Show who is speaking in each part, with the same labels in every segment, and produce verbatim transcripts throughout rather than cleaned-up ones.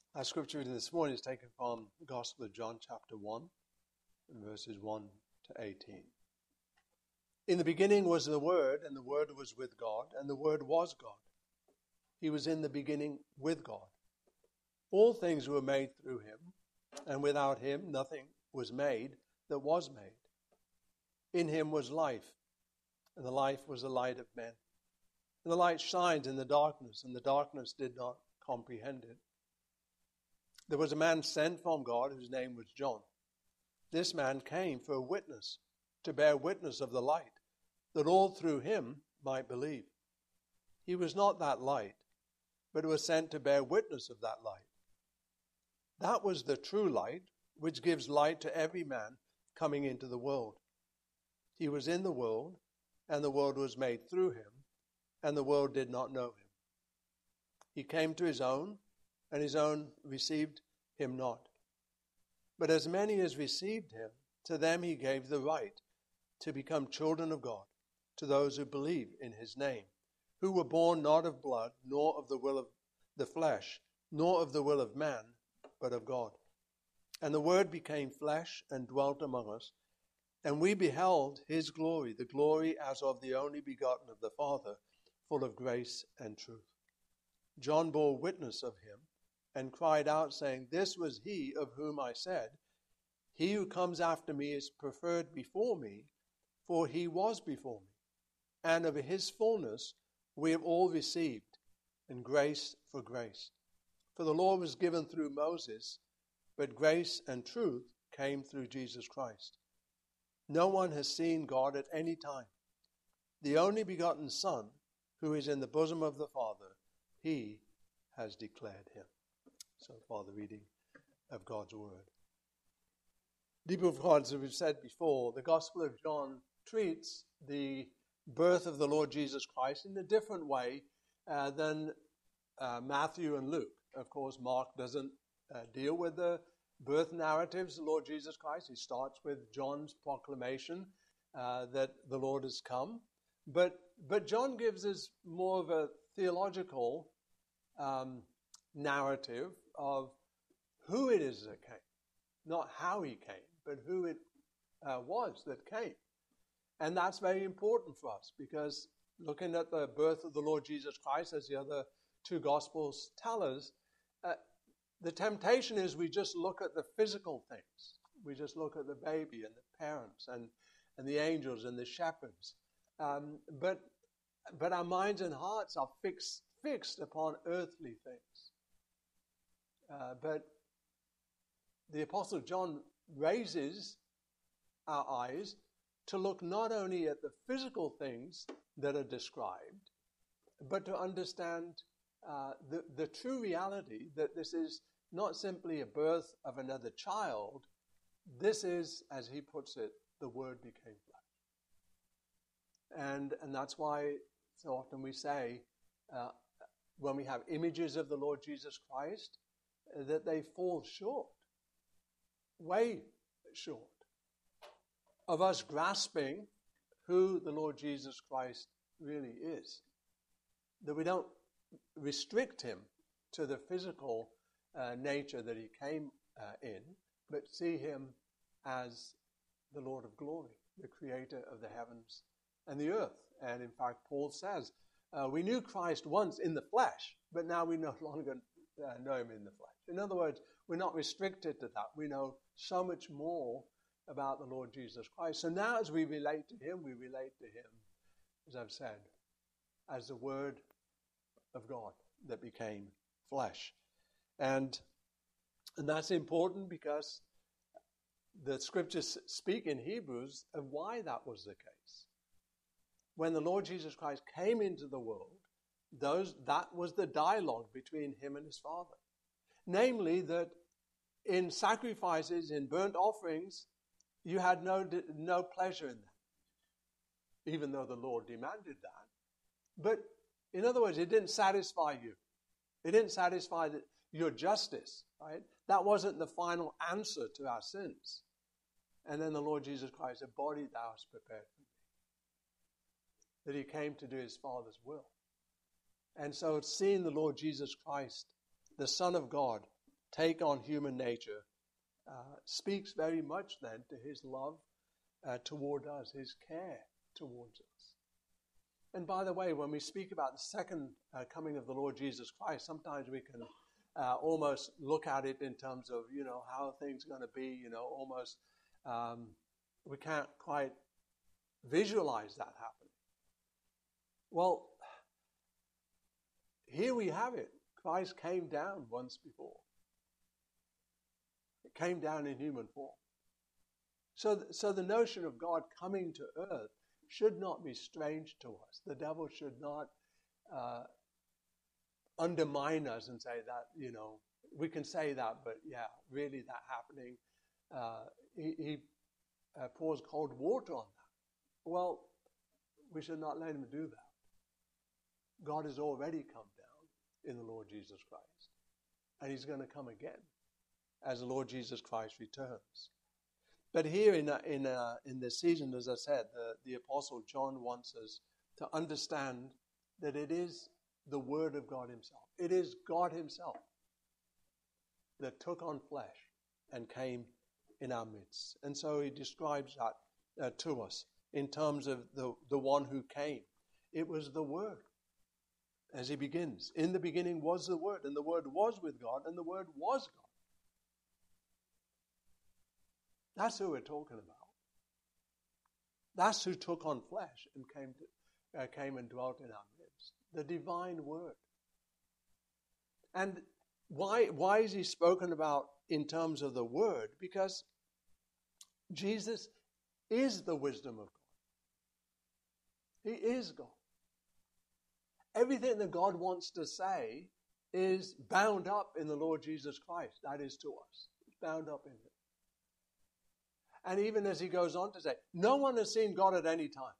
Speaker 1: Our scripture reading this morning is taken from the Gospel of John, chapter one, verses one to eighteen. In the beginning was the Word, and the Word was with God, and the Word was God. He was in the beginning with God. All things were made through him, and without him nothing was made that was made. In him was life, and the life was the light of men. And the light shines in the darkness, and the darkness did not comprehend it. There was a man sent from God whose name was John. This man came for a witness, to bear witness of the light, that all through him might believe. He was not that light, but was sent to bear witness of that light. That was the true light, which gives light to every man coming into the world. He was in the world, and the world was made through him, and the world did not know him. He came to his own, and his own received him not. But as many as received him, to them he gave the right to become children of God, to those who believe in his name, who were born not of blood, nor of the will of the flesh, nor of the will of man, but of God. And the Word became flesh and dwelt among us, and we beheld his glory, the glory as of the only begotten of the Father, full of grace and truth. John bore witness of him, and cried out, saying, This was he of whom I said, He who comes after me is preferred before me, for he was before me. And of his fullness we have all received, and grace for grace. For the law was given through Moses, but grace and truth came through Jesus Christ. No one has seen God at any time. The only begotten Son, who is in the bosom of the Father, he has declared him. So far, the reading of God's Word. Deep of God, as we've said before, the Gospel of John treats the birth of the Lord Jesus Christ in a different way uh, than uh, Matthew and Luke. Of course, Mark doesn't uh, deal with the birth narratives of the Lord Jesus Christ. He starts with John's proclamation uh, that the Lord has come. But, but John gives us more of a theological um, narrative of who it is that came. Not how he came, but who it uh, was that came. And that's very important for us, because looking at the birth of the Lord Jesus Christ, as the other two Gospels tell us, uh, the temptation is we just look at the physical things. We just look at the baby and the parents and, and the angels and the shepherds. Um, but but our minds and hearts are fixed, fixed upon earthly things. Uh, but the Apostle John raises our eyes to look not only at the physical things that are described, but to understand uh, the, the true reality that this is not simply a birth of another child. This is, as he puts it, the Word became flesh. And, and that's why so often we say, uh, when we have images of the Lord Jesus Christ, uh, that they fall short, way short, of us grasping who the Lord Jesus Christ really is. That we don't restrict him to the physical uh, nature that he came uh, in, but see him as the Lord of glory, the creator of the heavens and the earth. And in fact, Paul says, uh, we knew Christ once in the flesh, but now we no longer uh, know him in the flesh. In other words, we're not restricted to that. We know so much more about the Lord Jesus Christ. So now as we relate to him, we relate to him, as I've said, as the Word of God that became flesh. And, and that's important because the scriptures speak in Hebrews of why that was the case. When the Lord Jesus Christ came into the world, those that was the dialogue between him and his Father. Namely, that in sacrifices, in burnt offerings, you had no, no pleasure in that, even though the Lord demanded that. But in other words, it didn't satisfy you. It didn't satisfy the, your justice, right? That wasn't the final answer to our sins. And then the Lord Jesus Christ, a body thou hast prepared for me. That he came to do his Father's will. And so seeing the Lord Jesus Christ, the Son of God, take on human nature uh, speaks very much then to his love uh, toward us, his care towards us. And by the way, when we speak about the second uh, coming of the Lord Jesus Christ, sometimes we can uh, almost look at it in terms of, you know, how things are going to be, you know, almost um, we can't quite visualize that happening. Well, here we have it. Christ came down once before. It came down in human form. So, th- so the notion of God coming to earth should not be strange to us. The devil should not uh, undermine us and say that, you know, we can say that, but yeah, really that happening. Uh, he he uh, pours cold water on that. Well, we should not let him do that. God has already come down in the Lord Jesus Christ. And he's going to come again as the Lord Jesus Christ returns. But here in uh, in uh, in this season, as I said, the, the Apostle John wants us to understand that it is the Word of God himself. It is God himself that took on flesh and came in our midst. And so he describes that uh, to us in terms of the, the one who came. It was the Word. As he begins, in the beginning was the Word, and the Word was with God, and the Word was God. That's who we're talking about. That's who took on flesh and came to, uh, came and dwelt in our midst. The divine Word. And why, why is he spoken about in terms of the Word? Because Jesus is the wisdom of God. He is God. Everything that God wants to say is bound up in the Lord Jesus Christ. That is to us. It's bound up in him. And even as he goes on to say, no one has seen God at any time.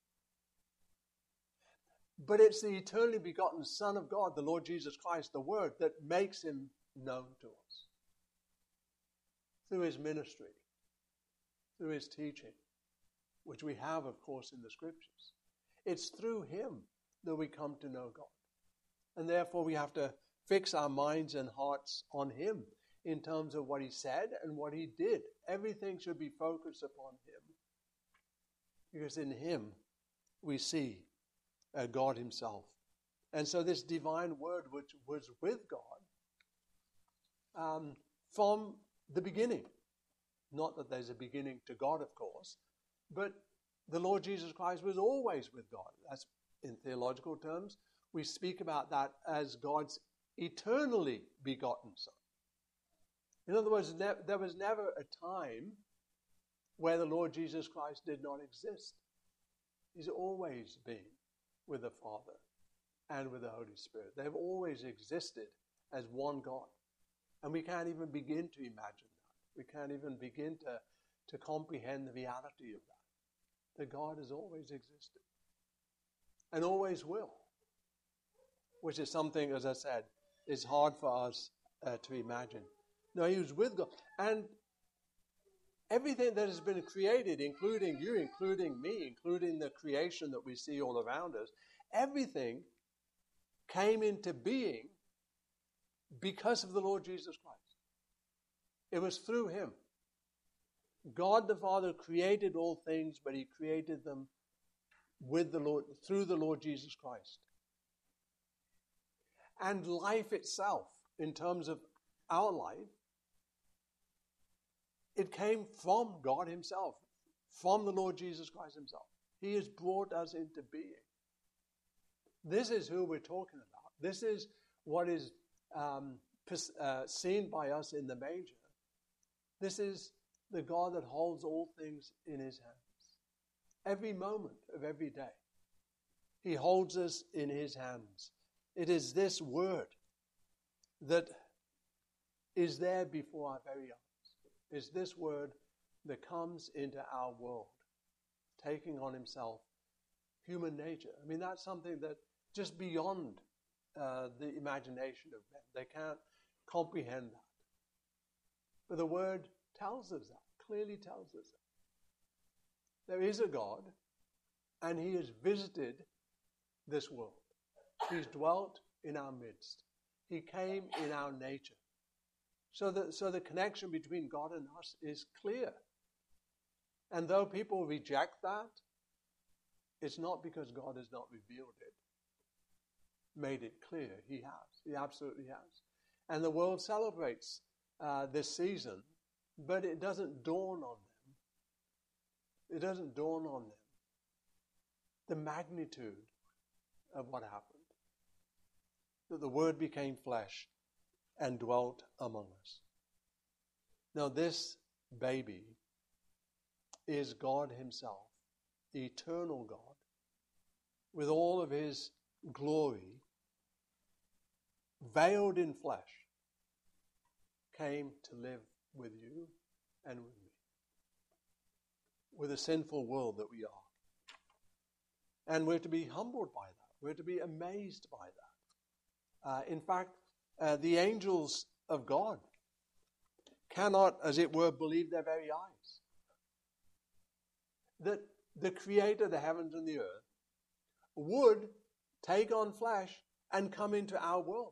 Speaker 1: But it's the eternally begotten Son of God, the Lord Jesus Christ, the Word, that makes him known to us. Through his ministry, through his teaching, which we have, of course, in the Scriptures. It's through him that we come to know God. And therefore we have to fix our minds and hearts on him in terms of what he said and what he did. Everything should be focused upon him. Because in him we see uh, God himself. And so this divine Word which was with God um, from the beginning. Not that there's a beginning to God, of course, but the Lord Jesus Christ was always with God. That's in theological terms. We speak about that as God's eternally begotten Son. In other words, ne- there was never a time where the Lord Jesus Christ did not exist. He's always been with the Father and with the Holy Spirit. They've always existed as one God. And we can't even begin to imagine that. We can't even begin to, to comprehend the reality of that. That God has always existed. And always will. Which is something, as I said, is hard for us uh, to imagine. No, he was with God. And everything that has been created, including you, including me, including the creation that we see all around us, everything came into being because of the Lord Jesus Christ. It was through him. God the Father created all things, but he created them with the Lord, through the Lord Jesus Christ. And life itself, in terms of our life, it came from God himself, from the Lord Jesus Christ himself. He has brought us into being. This is who we're talking about. This is what is um, uh, seen by us in the manger. This is the God that holds all things in his hands. Every moment of every day, he holds us in his hands. It is this Word that is there before our very eyes. It's this Word that comes into our world, taking on himself human nature. I mean, that's something that just beyond uh, the imagination of men. They can't comprehend that. But the Word tells us that, clearly tells us that. There is a God, and he has visited this world. He's dwelt in our midst. He came in our nature So the, so the connection between God and us is clear. And though people reject that, it's not because God has not revealed it, made it clear. He has. He absolutely has. And the world celebrates uh, this season, but it doesn't dawn on them. It doesn't dawn on them the magnitude of what happened. That the Word became flesh and dwelt among us. Now this baby is God himself, the eternal God, with all of his glory, veiled in flesh, came to live with you and with me, with a sinful world that we are. And we're to be humbled by that. We're to be amazed by that. Uh, in fact, uh, the angels of God cannot, as it were, believe their very eyes. That the Creator of the heavens and the earth would take on flesh and come into our world.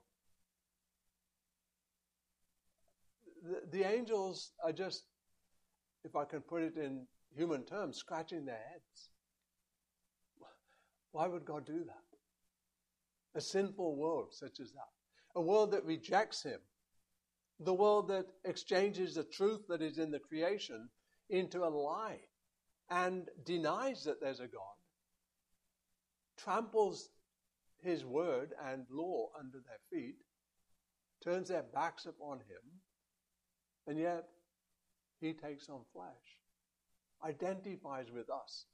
Speaker 1: The, the angels are just, if I can put it in human terms, scratching their heads. Why would God do that? A sinful world such as that. A world that rejects him. The world that exchanges the truth that is in the creation into a lie and denies that there's a God. Tramples his word and law under their feet. Turns their backs upon him. And yet, he takes on flesh. Identifies with us.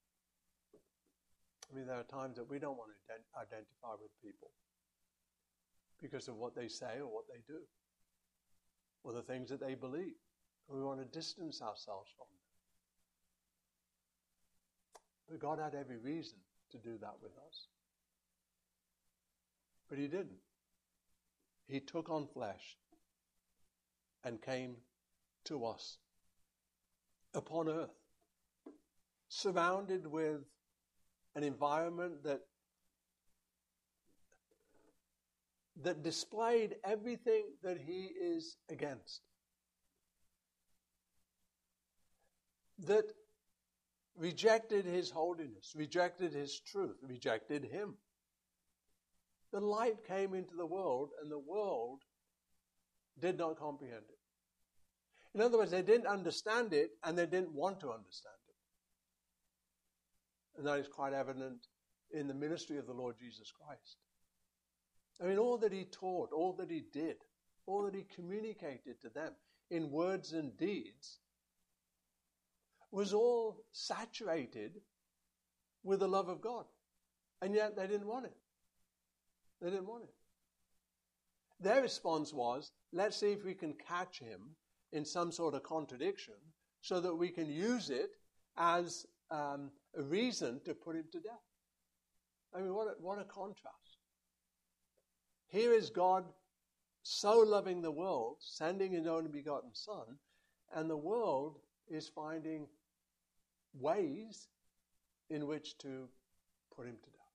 Speaker 1: I mean, there are times that we don't want to ident- identify with people because of what they say or what they do or the things that they believe. And we want to distance ourselves from them. But God had every reason to do that with us. But he didn't. He took on flesh and came to us upon earth, surrounded with an environment that that displayed everything that he is against. That rejected his holiness, rejected his truth, rejected him. The light came into the world and the world did not comprehend it. In other words, they didn't understand it and they didn't want to understand it. And that is quite evident in the ministry of the Lord Jesus Christ. I mean, all that he taught, all that he did, all that he communicated to them in words and deeds was all saturated with the love of God. And yet they didn't want it. They didn't want it. Their response was, let's see if we can catch him in some sort of contradiction so that we can use it as um, a reason to put him to death. I mean, what a, what a contrast. Here is God so loving the world, sending his only begotten Son, and the world is finding ways in which to put him to death.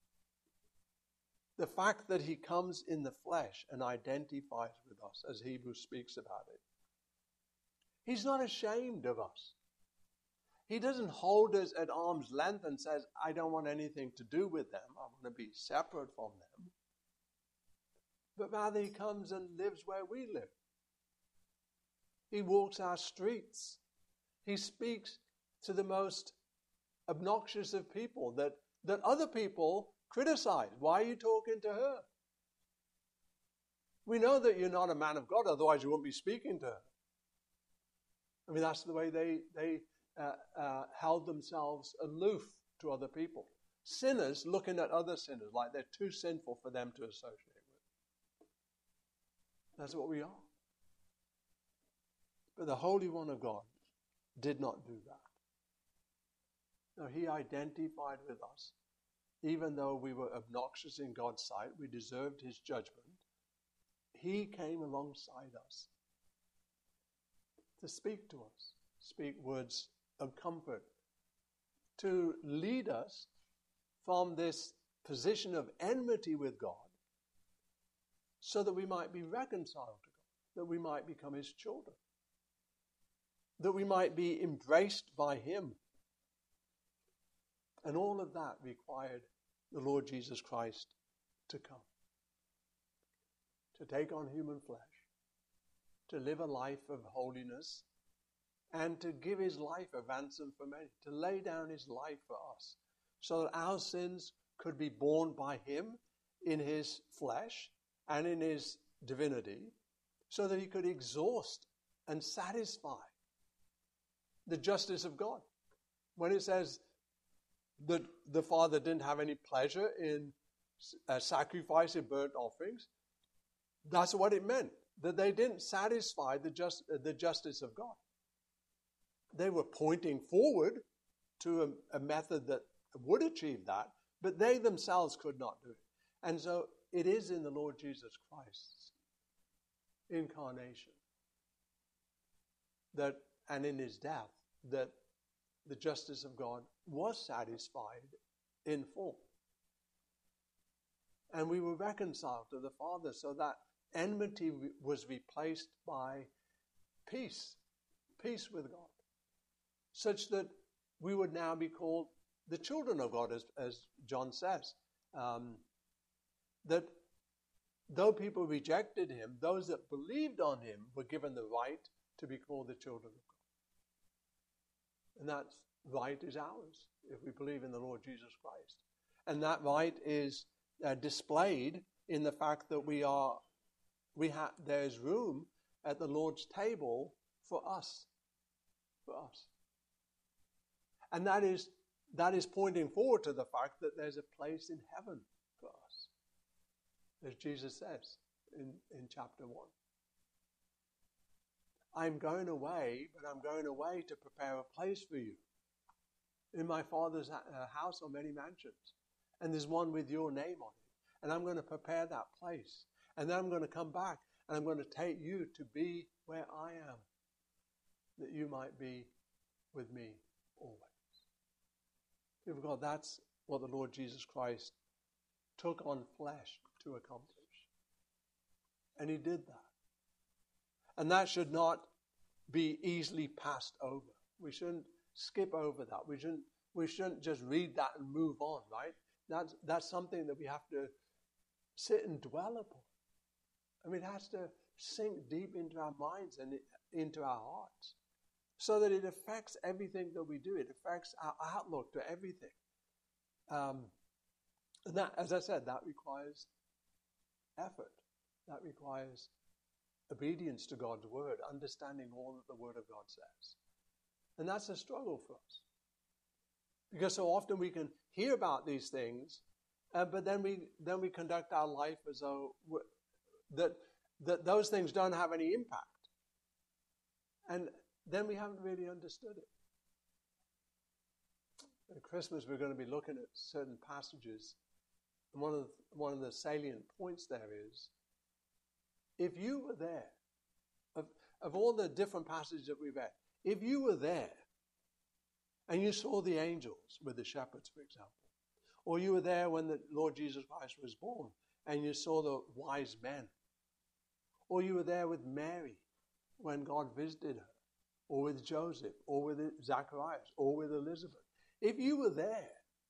Speaker 1: The fact that he comes in the flesh and identifies with us, as Hebrews speaks about it. He's not ashamed of us. He doesn't hold us at arm's length and says, I don't want anything to do with them. I want to be separate from them. But rather he comes and lives where we live. He walks our streets. He speaks to the most obnoxious of people that, that other people criticize. Why are you talking to her? We know that you're not a man of God, otherwise you won't be speaking to her. I mean, that's the way they, they uh, uh, held themselves aloof to other people. Sinners looking at other sinners like they're too sinful for them to associate with. That's what we are. But the Holy One of God did not do that. No, he identified with us. Even though we were obnoxious in God's sight, we deserved his judgment. He came alongside us to speak to us, speak words of comfort, to lead us from this position of enmity with God so that we might be reconciled to God. that we might become his children, that we might be embraced by him. And all of that required the Lord Jesus Christ to come, to take on human flesh, to live a life of holiness, and to give his life a ransom for many, to lay down his life for us, so that our sins could be borne by him in his flesh and in his divinity, so that he could exhaust and satisfy the justice of God. When it says that the Father didn't have any pleasure in uh, sacrificing burnt offerings, that's what it meant, that they didn't satisfy the, just, uh, the justice of God. They were pointing forward to a, a method that would achieve that, but they themselves could not do it. And so it is in the Lord Jesus Christ's incarnation that, and in his death, that the justice of God was satisfied in full. And we were reconciled to the Father, so that enmity was replaced by peace, peace with God, such that we would now be called the children of God, as, as John says. Um, that though people rejected him, those that believed on him were given the right to be called the children of God. And that right is ours if we believe in the Lord Jesus Christ. And that right is uh, displayed in the fact that we are, we have, there is room at the Lord's table for us, for us. And that is that is pointing forward to the fact that there's a place in heaven for us, as Jesus says in, in chapter one. I'm going away, but I'm going away to prepare a place for you. In my Father's house are many mansions, and there's one with your name on it. And I'm going to prepare that place. And then I'm going to come back, and I'm going to take you to be where I am, that you might be with me always. People of God, that's what the Lord Jesus Christ took on flesh to accomplish. And he did that. And that should not be easily passed over. We shouldn't skip over that. We shouldn't, we shouldn't just read that and move on, right? That's, that's something that we have to sit and dwell upon. I mean, it has to sink deep into our minds and into our hearts, so that it affects everything that we do. It affects our outlook to everything. Um, and that, as I said, that requires effort. That requires obedience to God's word, understanding all that the word of God says. And that's a struggle for us. Because so often we can hear about these things, uh, but then we then we conduct our life as though that that those things don't have any impact. And then we haven't really understood it. At Christmas, we're going to be looking at certain passages. And one of the, one of the salient points there is, if you were there, of, of all the different passages that we've read, if you were there and you saw the angels with the shepherds, for example, or you were there when the Lord Jesus Christ was born and you saw the wise men, or you were there with Mary when God visited her, or with Joseph, or with Zacharias, or with Elizabeth. If you were there,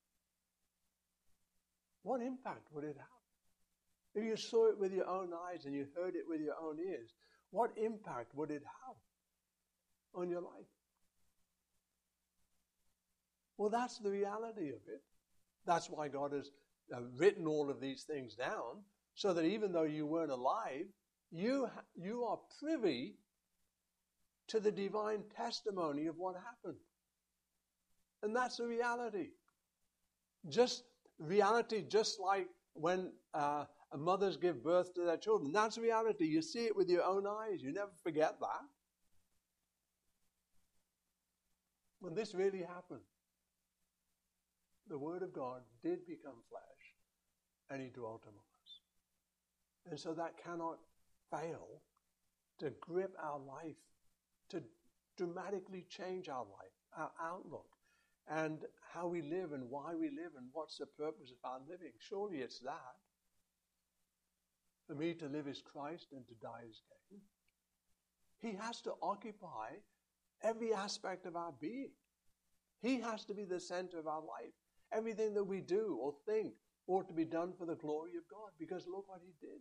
Speaker 1: what impact would it have? If you saw it with your own eyes and you heard it with your own ears, what impact would it have on your life? Well, that's the reality of it. That's why God has uh, written all of these things down, so that even though you weren't alive, you ha- you are privy to the divine testimony of what happened. And that's the reality. Just reality, just like when uh, mothers give birth to their children. That's reality. You see it with your own eyes. You never forget that. When this really happened, the Word of God did become flesh, and he dwelt among us. And so that cannot fail to grip our life, to dramatically change our life, our outlook, and how we live and why we live and what's the purpose of our living. Surely it's that. For me to live is Christ and to die is gain. He has to occupy every aspect of our being. He has to be the center of our life. Everything that we do or think ought to be done for the glory of God, because look what he did.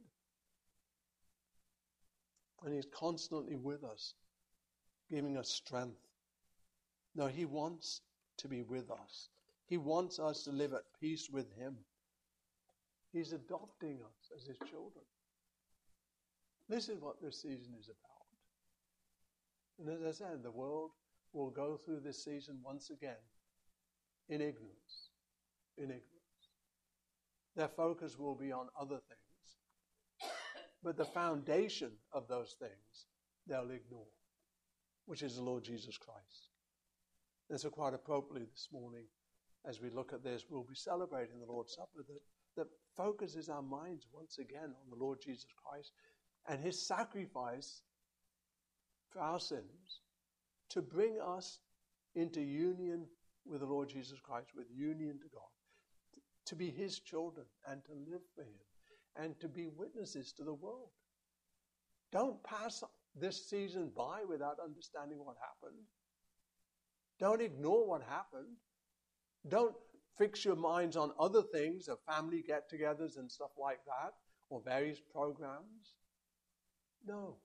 Speaker 1: And he's constantly with us, giving us strength. No, he wants to be with us. He wants us to live at peace with him. He's adopting us as his children. This is what this season is about. And as I said, the world will go through this season once again in ignorance. In ignorance. Their focus will be on other things. But the foundation of those things they'll ignore, which is the Lord Jesus Christ. And so quite appropriately this morning, as we look at this, we'll be celebrating the Lord's Supper that, that focuses our minds once again on the Lord Jesus Christ and his sacrifice for our sins to bring us into union with the Lord Jesus Christ, with union to God, to be his children and to live for him and to be witnesses to the world. Don't pass this season by without understanding what happened. Don't ignore what happened. Don't fix your minds on other things, of family get-togethers and stuff like that, or various programs. No.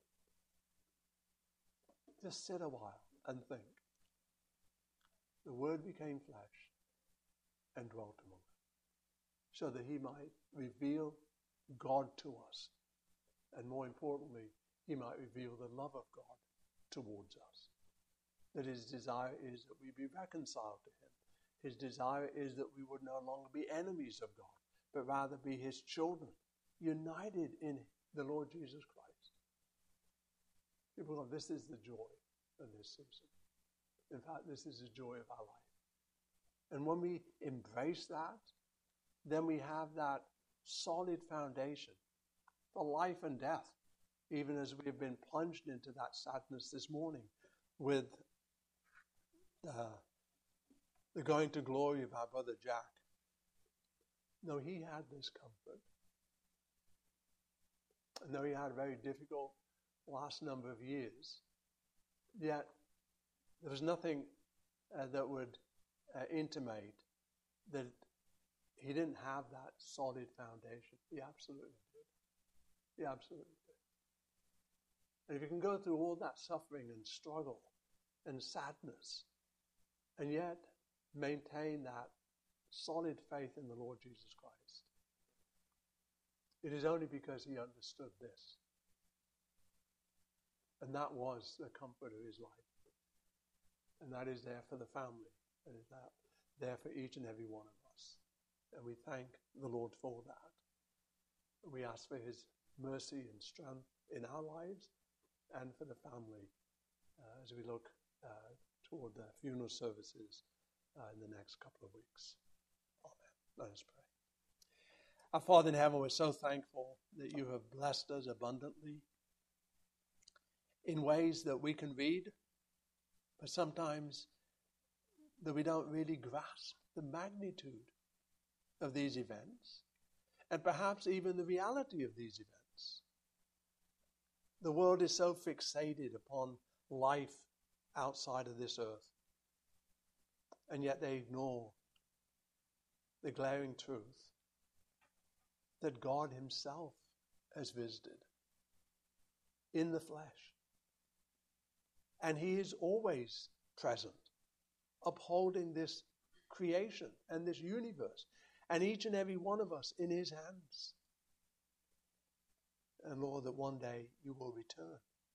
Speaker 1: Just sit a while and think. The Word became flesh and dwelt among us, so that he might reveal God to us. And more importantly, he might reveal the love of God towards us. That his desire is that we be reconciled to him. His desire is that we would no longer be enemies of God, but rather be his children, united in the Lord Jesus Christ. People, this is the joy of this season. In fact, this is the joy of our life. And when we embrace that, then we have that solid foundation for life and death, even as we have been plunged into that sadness this morning with uh, the going to glory of our brother Jack. No, he had this comfort. And though he had a very difficult last number of years, yet there was nothing uh, that would uh, intimate that he didn't have that solid foundation. He absolutely did. He absolutely did. And if you can go through all that suffering and struggle and sadness, and yet maintain that solid faith in the Lord Jesus Christ, it is only because he understood this. And that was the comfort of his life. And that is there for the family. And is that there for each and every one of us. And we thank the Lord for that. We ask for his mercy and strength in our lives and for the family uh, as we look uh, toward the funeral services uh, in the next couple of weeks. Amen. Let us pray. Our Father in heaven, we're so thankful that you have blessed us abundantly in ways that we can read, but sometimes that we don't really grasp the magnitude of these events, and perhaps even the reality of these events. The world is so fixated upon life outside of this earth, and yet they ignore the glaring truth that God himself has visited in the flesh. And he is always present, upholding this creation and this universe, and each and every one of us in his hands. And Lord, that one day you will return.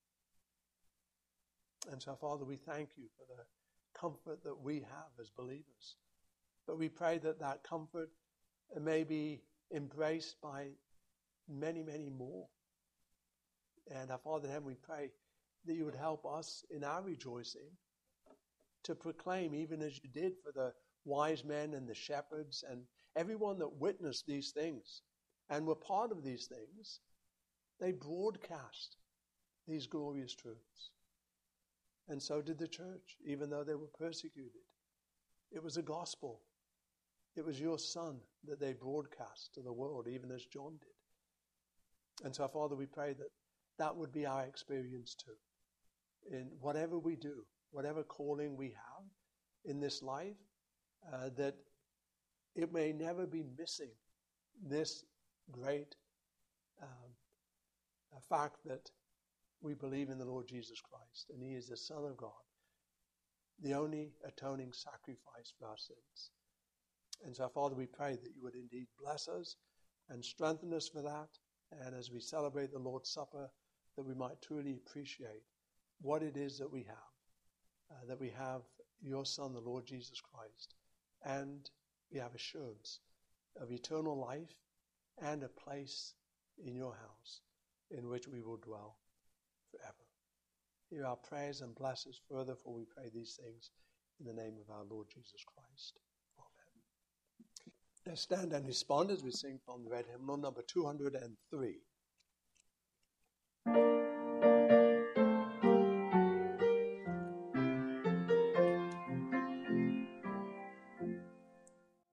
Speaker 1: And so, Father, we thank you for the comfort that we have as believers. But we pray that that comfort may be embraced by many, many more. And our Father in heaven, we pray that you would help us in our rejoicing to proclaim, even as you did for the wise men and the shepherds and everyone that witnessed these things and were part of these things, they broadcast these glorious truths. And so did the church, even though they were persecuted. It was a gospel. It was your Son that they broadcast to the world, even as John did. And so, Father, we pray that that would be our experience too. in whatever we do, whatever calling we have in this life, uh, that it may never be missing this great um, fact that we believe in the Lord Jesus Christ, and He is the Son of God, the only atoning sacrifice for our sins. And so, Father, we pray that you would indeed bless us and strengthen us for that, and as we celebrate the Lord's Supper, that we might truly appreciate what it is that we have, uh, that we have your Son, the Lord Jesus Christ, and we have assurance of eternal life and a place in your house in which we will dwell forever. Hear our prayers and bless us further, for we pray these things in the name of our Lord Jesus Christ. Amen. Let's stand and respond as we sing from the red hymnal number two hundred three.